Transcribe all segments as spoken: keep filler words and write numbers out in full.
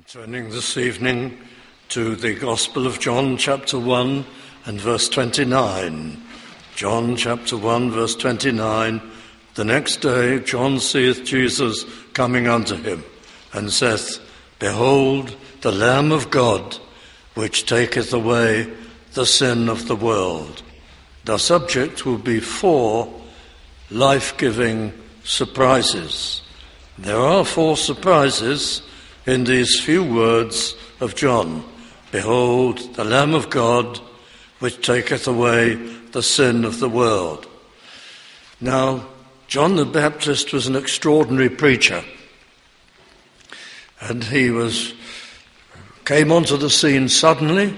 Turning this evening to the Gospel of John, chapter one and verse twenty-nine. John chapter one, verse twenty-nine. The next day John seeth Jesus coming unto him, and saith, Behold, the Lamb of God, which taketh away the sin of the world. The subject will be four life-giving surprises. There are four surprises in these few words of John. Behold, the Lamb of God, which taketh away the sin of the world. Now, John the Baptist was an extraordinary preacher, and he was came onto the scene suddenly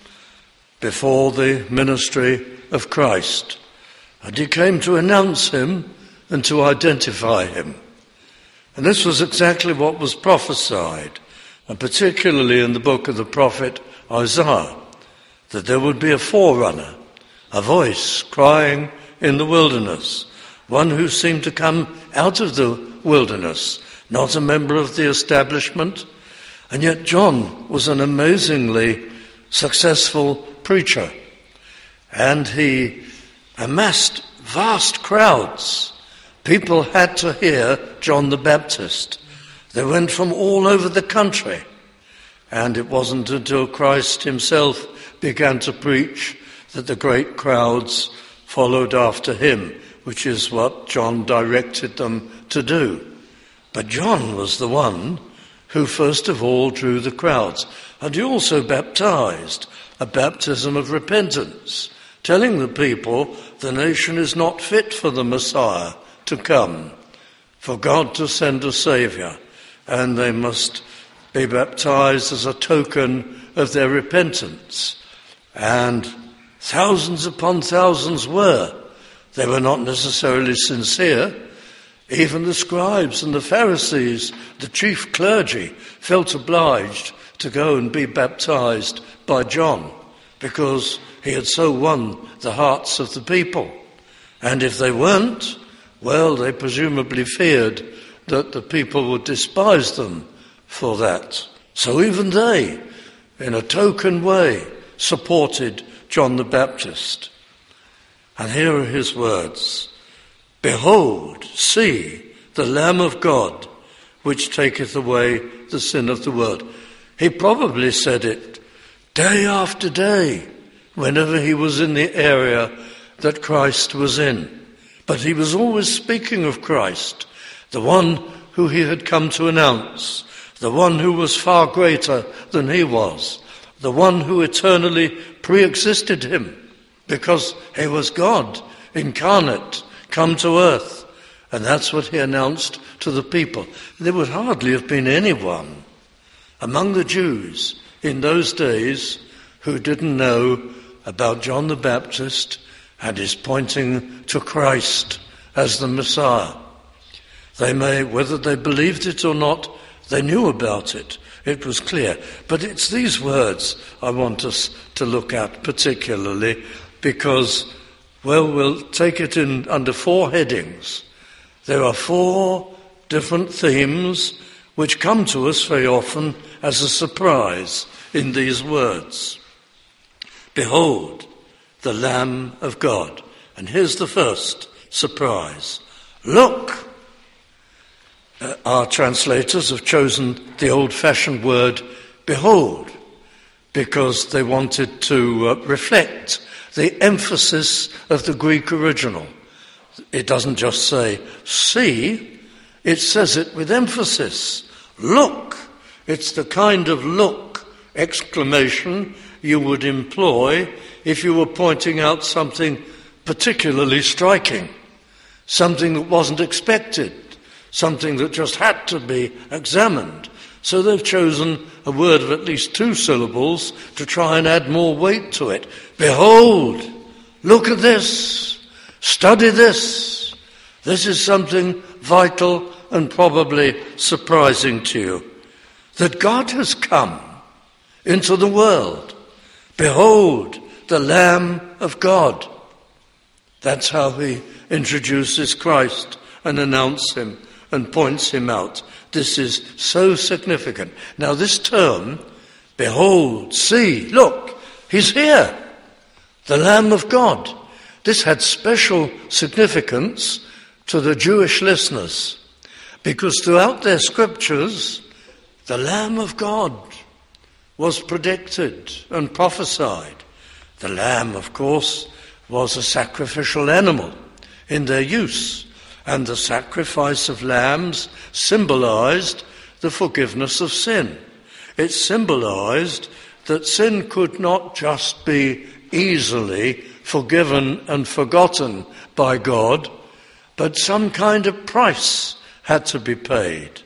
before the ministry of Christ, and he came to announce him and to identify him. And this was exactly what was prophesied, and particularly in the book of the prophet Isaiah, that there would be a forerunner, a voice crying in the wilderness, one who seemed to come out of the wilderness, not a member of the establishment. And yet John was an amazingly successful preacher, and he amassed vast crowds. People had to hear John the Baptist. They went from all over the country. And it wasn't until Christ himself began to preach that the great crowds followed after him, which is what John directed them to do. But John was the one who first of all drew the crowds. And he also baptized, a baptism of repentance, telling the people the nation is not fit for the Messiah to come, for God to send a Saviour, and they must be baptized as a token of their repentance. And thousands upon thousands were. They were not necessarily sincere. Even the scribes and the Pharisees, the chief clergy, felt obliged to go and be baptized by John, because he had so won the hearts of the people. And if they weren't, well, they presumably feared that the people would despise them for that. So even they, in a token way, supported John the Baptist. And here are his words. Behold, see, the Lamb of God, which taketh away the sin of the world. He probably said it day after day, whenever he was in the area that Christ was in. But he was always speaking of Christ, the one who he had come to announce, the one who was far greater than he was, the one who eternally pre-existed him, because he was God incarnate, come to earth. And that's what he announced to the people. There would hardly have been anyone among the Jews in those days who didn't know about John the Baptist and is pointing to Christ as the Messiah. They may, whether they believed it or not, they knew about it. It was clear. But it's these words I want us to look at particularly because, well, we'll take it in under four headings. There are four different themes which come to us very often as a surprise in these words. Behold, the Lamb of God. And here's the first surprise. Look! Uh, our translators have chosen the old-fashioned word behold because they wanted to uh, reflect the emphasis of the Greek original. It doesn't just say see, it says it with emphasis. Look! It's the kind of look exclamation you would employ if you were pointing out something particularly striking, something that wasn't expected, something that just had to be examined. So they've chosen a word of at least two syllables to try and add more weight to it. Behold, look at this, study this. This is something vital and probably surprising to you, that God has come into the world. Behold, the Lamb of God. That's how he introduces Christ and announces him and points him out. this is so significant. Now this term, behold, see, look, he's here, the Lamb of God. This had special significance to the Jewish listeners, because throughout their scriptures, the Lamb of God was predicted and prophesied. The lamb, of course, was a sacrificial animal in their use, and the sacrifice of lambs symbolized the forgiveness of sin. It symbolized that sin could not just be easily forgiven and forgotten by God, but some kind of price had to be paid.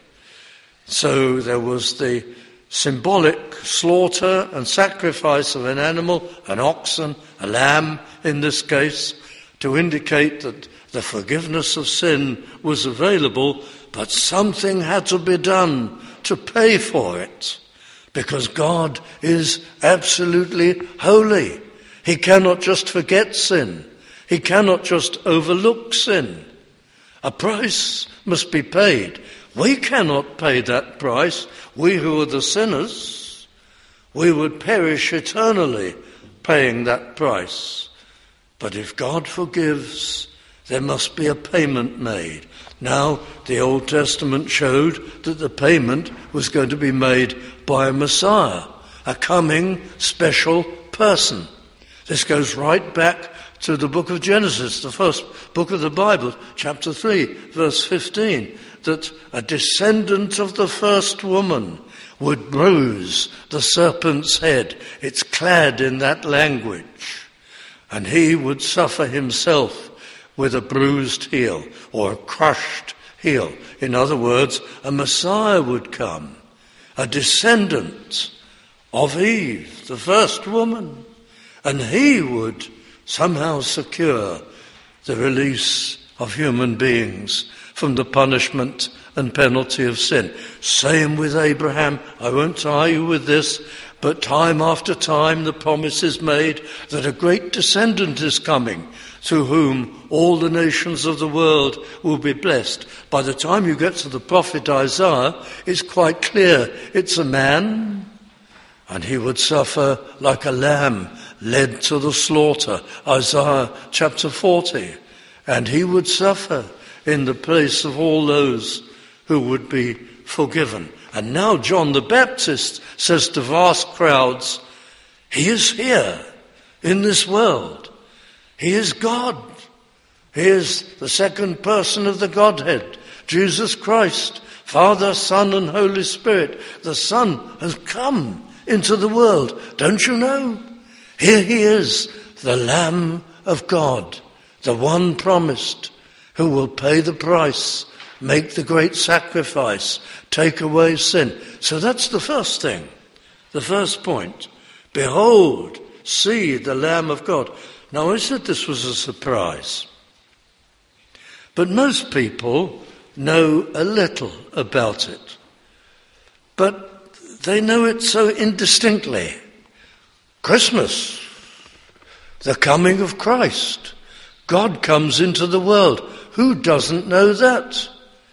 So there was the symbolic slaughter and sacrifice of an animal, an oxen, a lamb in this case, to indicate that the forgiveness of sin was available, but something had to be done to pay for it, because God is absolutely holy. He cannot just forget sin. He cannot just overlook sin. A price must be paid. We cannot pay that price. We who are the sinners, we would perish eternally paying that price. But if God forgives, there must be a payment made. Now, the Old Testament showed that the payment was going to be made by a Messiah, a coming special person. This goes right back to the book of Genesis, the first book of the Bible, chapter three, verse fifteen, that a descendant of the first woman would bruise the serpent's head. It's clad in that language. And he would suffer himself with a bruised heel or a crushed heel. In other words, a Messiah would come, a descendant of Eve, the first woman, and he would somehow secure the release of human beings from the punishment and penalty of sin. Same with Abraham. I won't tire you with this, but time after time the promise is made that a great descendant is coming, through whom all the nations of the world will be blessed. By the time you get to the prophet Isaiah, it's quite clear it's a man, and he would suffer like a lamb led to the slaughter. Isaiah chapter forty. And he would suffer in the place of all those who would be forgiven. And now John the Baptist says to vast crowds, he is here in this world. He is God. He is the second person of the Godhead, Jesus Christ, Father, Son, and Holy Spirit. The Son has come into the world. Don't you know? Here he is, the Lamb of God, the one promised, who will pay the price, make the great sacrifice, take away sin. So that's the first thing, the first point. Behold, see the Lamb of God. Now, I said this was a surprise, but most people know a little about it, but they know it so indistinctly. Christmas, the coming of Christ. God comes into the world. Who doesn't know that?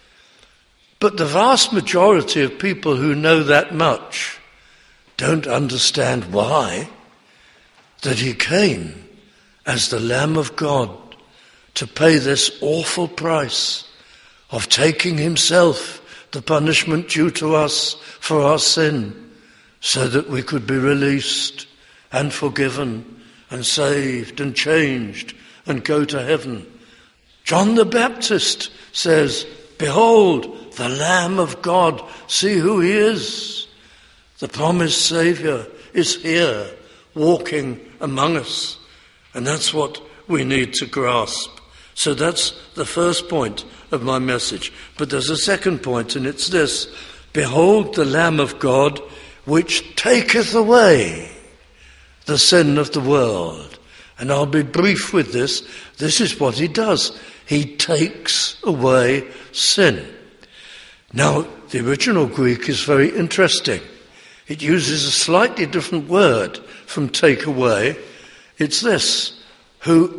But the vast majority of people who know that much don't understand why, that he came as the Lamb of God to pay this awful price of taking himself the punishment due to us for our sin, so that we could be released and forgiven and saved and changed and go to heaven. John the Baptist says, behold, the Lamb of God, see who he is. The promised Saviour is here, walking among us. And that's what we need to grasp. So that's the first point of my message. But there's a second point, and it's this. Behold the Lamb of God, which taketh away the sin of the world. And I'll be brief with this. This is what he does. He takes away sin. Now, the original Greek is very interesting. It uses a slightly different word from take away. It's this, who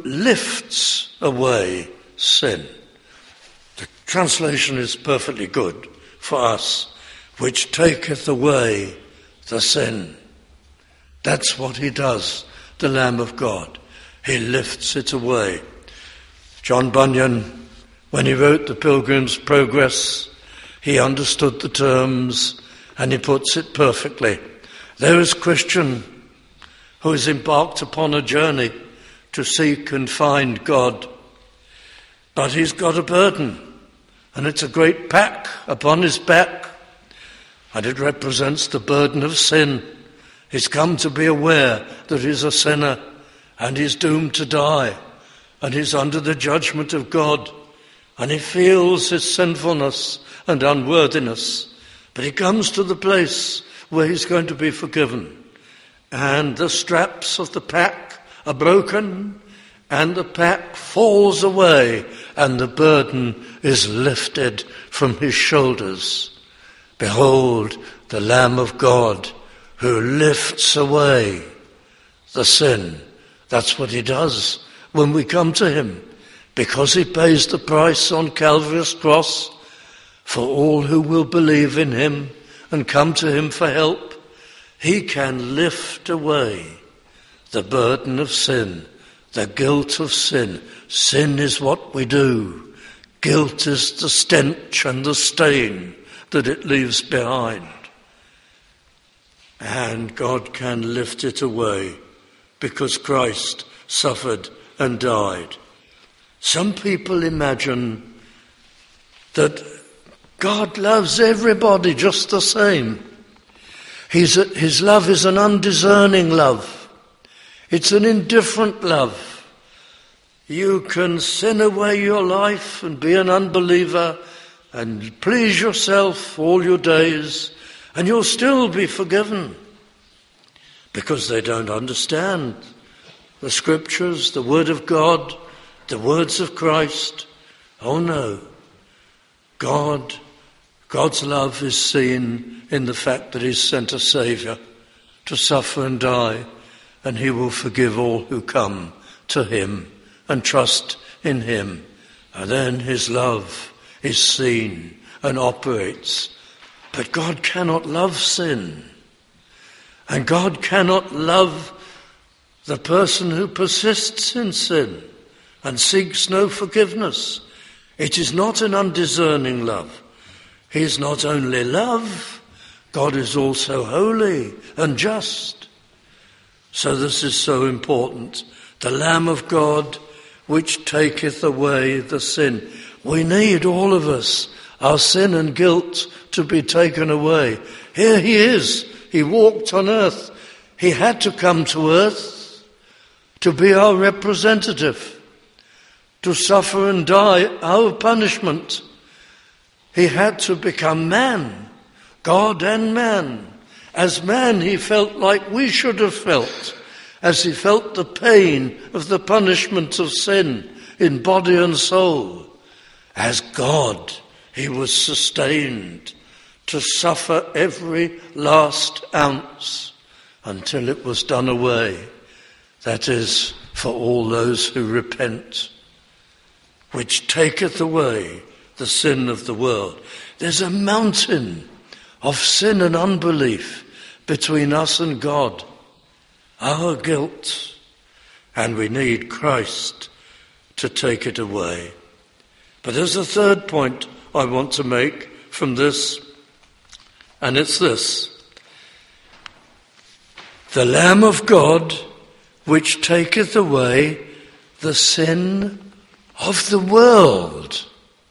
lifts away sin. The translation is perfectly good for us, which taketh away the sin. That's what he does, the Lamb of God. He lifts it away. John Bunyan, when he wrote The Pilgrim's Progress, he understood the terms and he puts it perfectly. There is Christian who is embarked upon a journey to seek and find God, but he's got a burden, and it's a great pack upon his back, and it represents the burden of sin. He's come to be aware that he's a sinner and he's doomed to die and he's under the judgment of God and he feels his sinfulness and unworthiness, but he comes to the place where he's going to be forgiven, and the straps of the pack are broken and the pack falls away and the burden is lifted from his shoulders. Behold the Lamb of God who lifts away the sin. That's what he does when we come to him, because he pays the price on Calvary's cross for all who will believe in him and come to him for help. He can lift away the burden of sin, the guilt of sin. Sin is what we do. Guilt is the stench and the stain that it leaves behind. And God can lift it away because Christ suffered and died. Some people imagine that God loves everybody just the same. He's a, his love is an undiscerning love. It's an indifferent love. You can sin away your life and be an unbeliever and please yourself all your days, and you'll still be forgiven, because they don't understand the scriptures, the word of God, the words of Christ. Oh no, God, God's love is seen in the fact that he's sent a Saviour to suffer and die, and he will forgive all who come to him and trust in him. And then his love is seen and operates. But God cannot love sin. And God cannot love the person who persists in sin and seeks no forgiveness. It is not an undiscerning love. He is not only love, God is also holy and just. So this is so important. The Lamb of God, which taketh away the sin. We need, all of us, our sin and guilt to be taken away. Here he is. He walked on earth. He had to come to earth to be our representative, to suffer and die our punishment. He had to become man, God and man. As man, he felt like we should have felt, as he felt the pain of the punishment of sin in body and soul. As God, he was sustained to suffer every last ounce until it was done away. That is, for all those who repent, which taketh away the sin of the world. There's a mountain of sin and unbelief between us and God, our guilt, and we need Christ to take it away. But there's a third point I want to make from this, and it's this. The Lamb of God, which taketh away the sin of the world.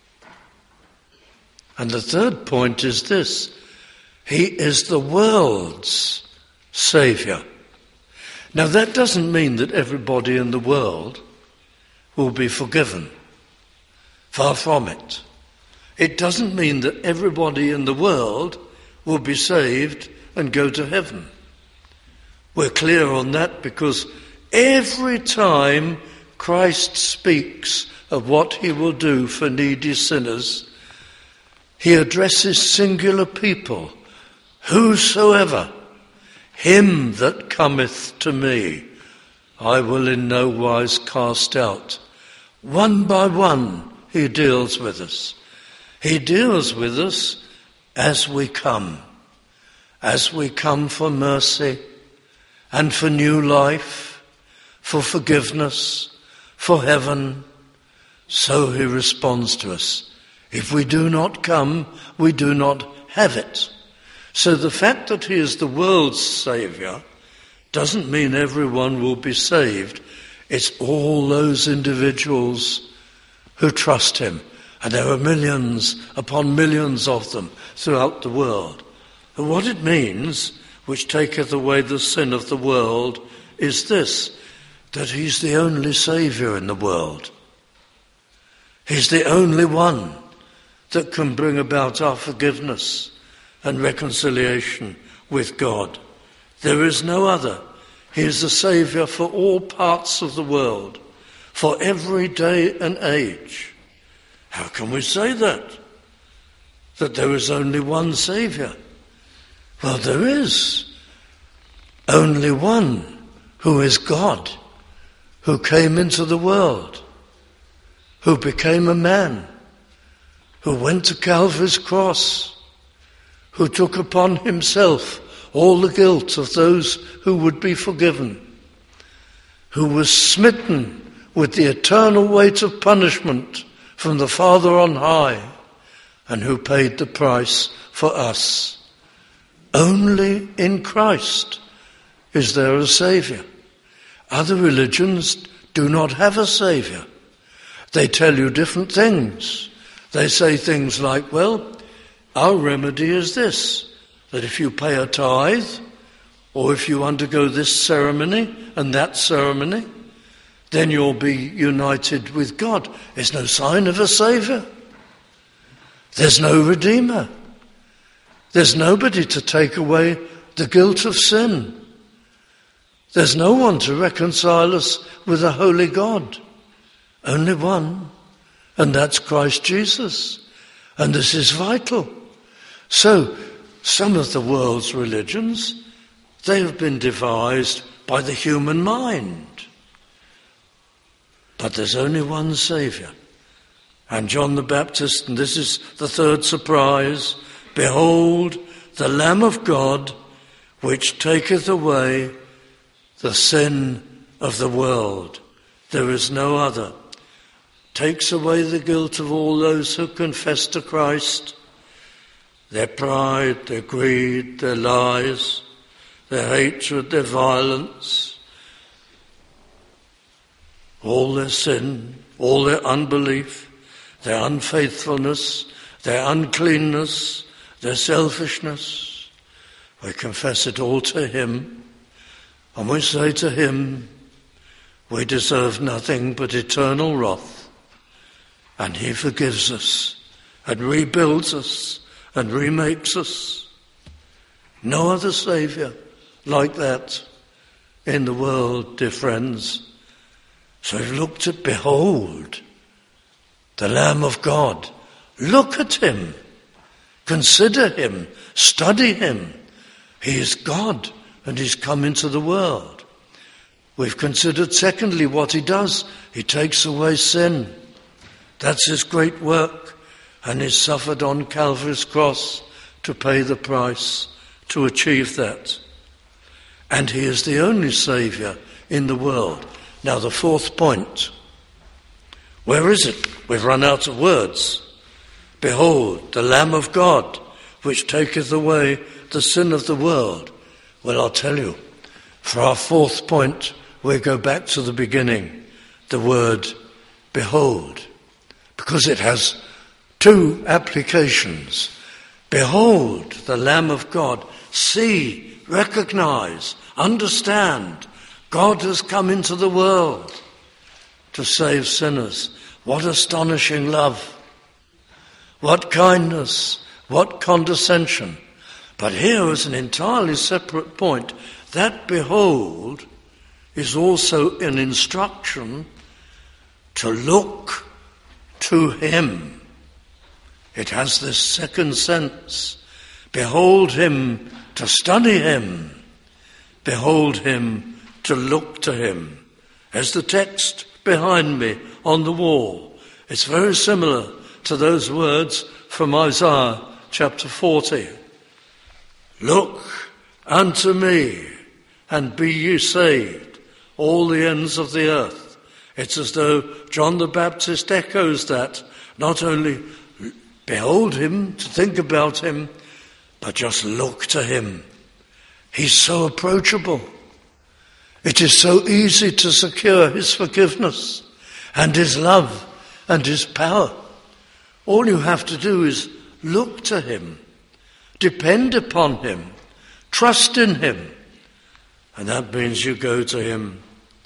And the third point is this. He is the world's Saviour. Now that doesn't mean that everybody in the world will be forgiven. Far from it. It doesn't mean that everybody in the world will be saved and go to heaven. We're clear on that because every time Christ speaks of what he will do for needy sinners, he addresses singular people. Whosoever, him that cometh to me, I will in no wise cast out. One by one he deals with us. He deals with us as we come, as we come for mercy and for new life, for forgiveness, for heaven, so he responds to us. If we do not come, we do not have it. So the fact that he is the world's saviour doesn't mean everyone will be saved. It's all those individuals who trust him. And there are millions upon millions of them throughout the world. And what it means, which taketh away the sin of the world, is this, that he's the only saviour in the world. He's the only one that can bring about our forgiveness and reconciliation with God. There is no other. He is the saviour for all parts of the world, for every day and age. How can we say that? That there is only one saviour? Well, there is only one who is God, who came into the world, who became a man, who went to Calvary's cross, who took upon himself all the guilt of those who would be forgiven, who was smitten with the eternal weight of punishment from the Father on high, and who paid the price for us. Only in Christ is there a saviour. Other religions do not have a saviour. They tell you different things. They say things like, well, our remedy is this, that if you pay a tithe, or if you undergo this ceremony and that ceremony, then you'll be united with God. There's no sign of a saviour. There's no redeemer. There's nobody to take away the guilt of sin. There's no one to reconcile us with a holy God. Only one, and that's Christ Jesus. And this is vital. So, some of the world's religions, they have been devised by the human mind. But there's only one saviour. And John the Baptist, and this is the third surprise, behold, the Lamb of God, which taketh away the sin of the world. There is no other. Takes away the guilt of all those who confess to Christ, their pride, their greed, their lies, their hatred, their violence, all their sin, all their unbelief, their unfaithfulness, their uncleanness, their selfishness. We confess it all to him, and we say to him, we deserve nothing but eternal wrath. And he forgives us and rebuilds us and remakes us. No other saviour like that in the world, dear friends. So we've looked at, behold, the Lamb of God. Look at him. Consider him. Study him. He is God and he's come into the world. We've considered, secondly, what he does. He takes away sin. That's his great work, and he suffered on Calvary's cross to pay the price to achieve that. And he is the only saviour in the world. Now the fourth point. Where is it? We've run out of words. Behold, the Lamb of God, which taketh away the sin of the world. Well, I'll tell you, for our fourth point, we go back to the beginning, the word behold. Because it has two applications. Behold, the Lamb of God. See, recognize, understand. God has come into the world to save sinners. What astonishing love. What kindness. What condescension. But here is an entirely separate point. That behold is also an instruction to look to him. It has this second sense. Behold him, to study him. Behold him, to look to him. As the text behind me on the wall. It's very similar to those words from Isaiah chapter forty. Look unto me, and be ye saved, all the ends of the earth. It's as though John the Baptist echoes that. Not only behold him, to think about him, but just look to him. He's so approachable. It is so easy to secure his forgiveness and his love and his power. All you have to do is look to him, depend upon him, trust in him. And that means you go to him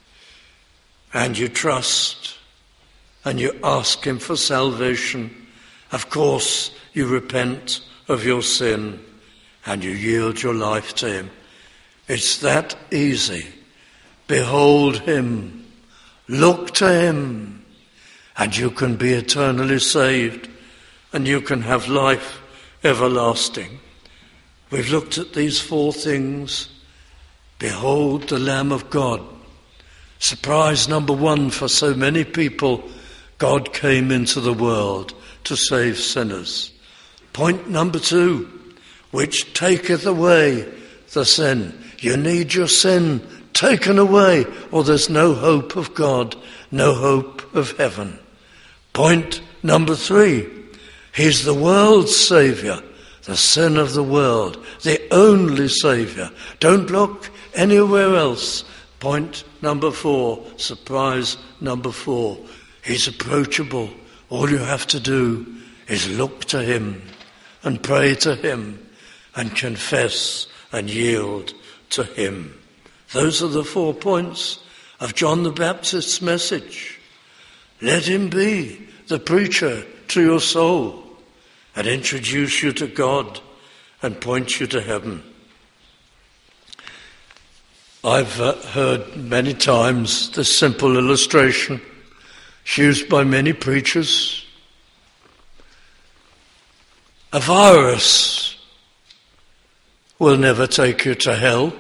and you trust and you ask him for salvation. Of course, you repent of your sin and you yield your life to him. It's that easy. Behold him, look to him, and you can be eternally saved, and you can have life everlasting. We've looked at these four things. Behold the Lamb of God. Surprise number one for so many people, God came into the world to save sinners. Point number two, which taketh away the sin. You need your sin taken away, or there's no hope of God, no hope of heaven. Point number three, he's the world's saviour, the sin of the world, the only saviour. Don't look anywhere else. Point number four, surprise number four, he's approachable. All you have to do is look to him and pray to him and confess and yield to him. Those are the four points of John the Baptist's message. Let him be the preacher to your soul and introduce you to God and point you to heaven. I've uh, heard many times this simple illustration. It's used by many preachers. A virus will never take you to hell.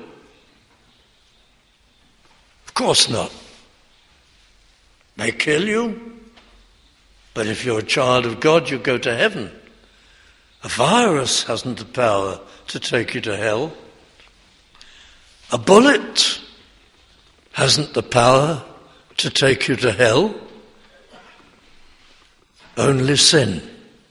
Of course not. May kill you, but if you're a child of God, you go to heaven. A virus hasn't the power to take you to hell. A bullet hasn't the power to take you to hell. Only sin,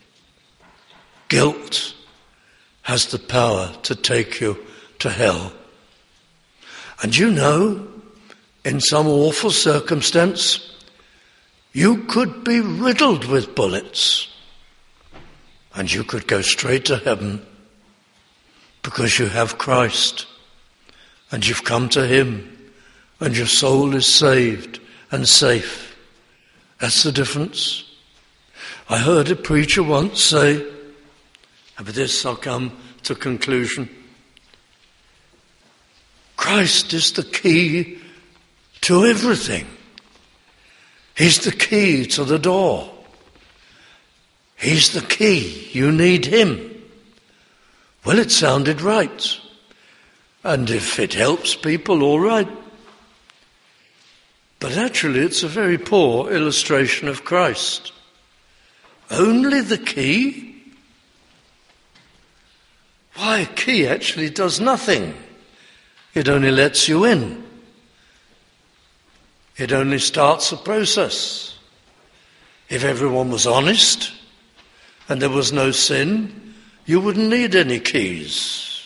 guilt, has the power to take you to hell. And you know, in some awful circumstance, you could be riddled with bullets and you could go straight to heaven because you have Christ and you've come to him and your soul is saved and safe. That's the difference. I heard a preacher once say, and with this I'll come to conclusion, Christ is the key to everything. He's the key to the door. He's the key. You need him. Well, it sounded right. And if it helps people, all right. But actually, it's a very poor illustration of Christ. Only the key? Why, a key actually does nothing. It only lets you in. It only starts a process. If everyone was honest and there was no sin, you wouldn't need any keys.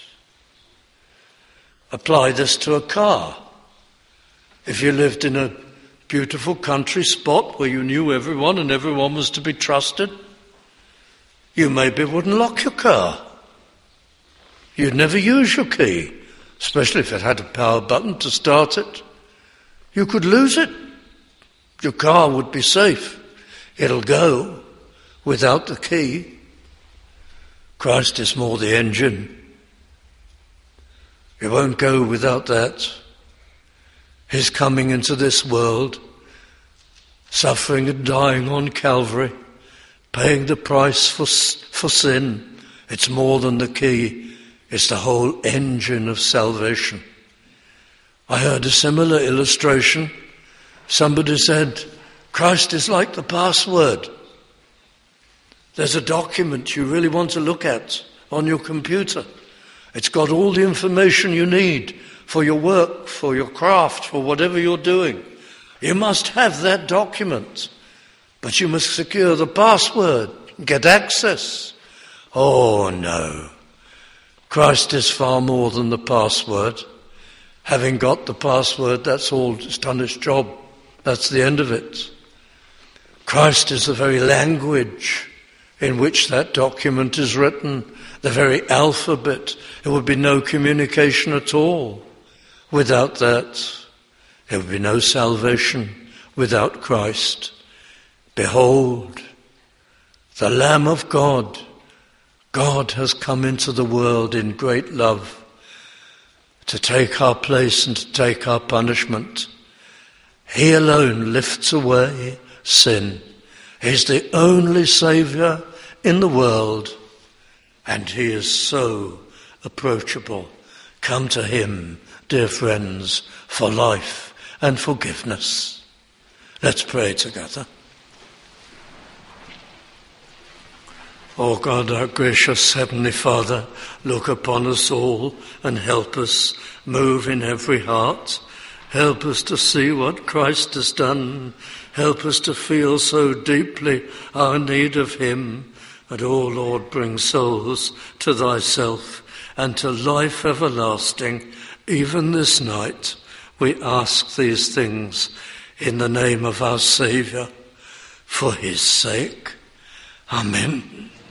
Apply this to a car. If you lived in a beautiful country spot where you knew everyone and everyone was to be trusted, you maybe wouldn't lock your car. You'd never use your key, especially if it had a power button to start it. You could lose it. Your car would be safe. It'll go without the key. Christ is more the engine. It won't go without that. His coming into this world, suffering and dying on Calvary, paying the price for, for sin, it's more than the key. It's the whole engine of salvation. I heard a similar illustration. Somebody said, Christ is like the password. There's a document you really want to look at on your computer. It's got all the information you need for your work, for your craft, for whatever you're doing. You must have that document, but you must secure the password, get access. Oh no, Christ is far more than the password. Having got the password, that's all, it's done its job. That's the end of it. Christ is the very language in which that document is written, the very alphabet. There would be no communication at all without that. There would be no salvation without Christ. Behold, the Lamb of God. God has come into the world in great love to take our place and to take our punishment. He alone lifts away sin. He's the only Saviour in the world, and he is so approachable. Come to him, dear friends, for life and forgiveness. Let's pray together. O God, our gracious Heavenly Father, look upon us all and help us move in every heart. Help us to see what Christ has done. Help us to feel so deeply our need of him. And, O Lord, bring souls to thyself and to life everlasting, even this night. We ask these things in the name of our Saviour, for his sake. Amen.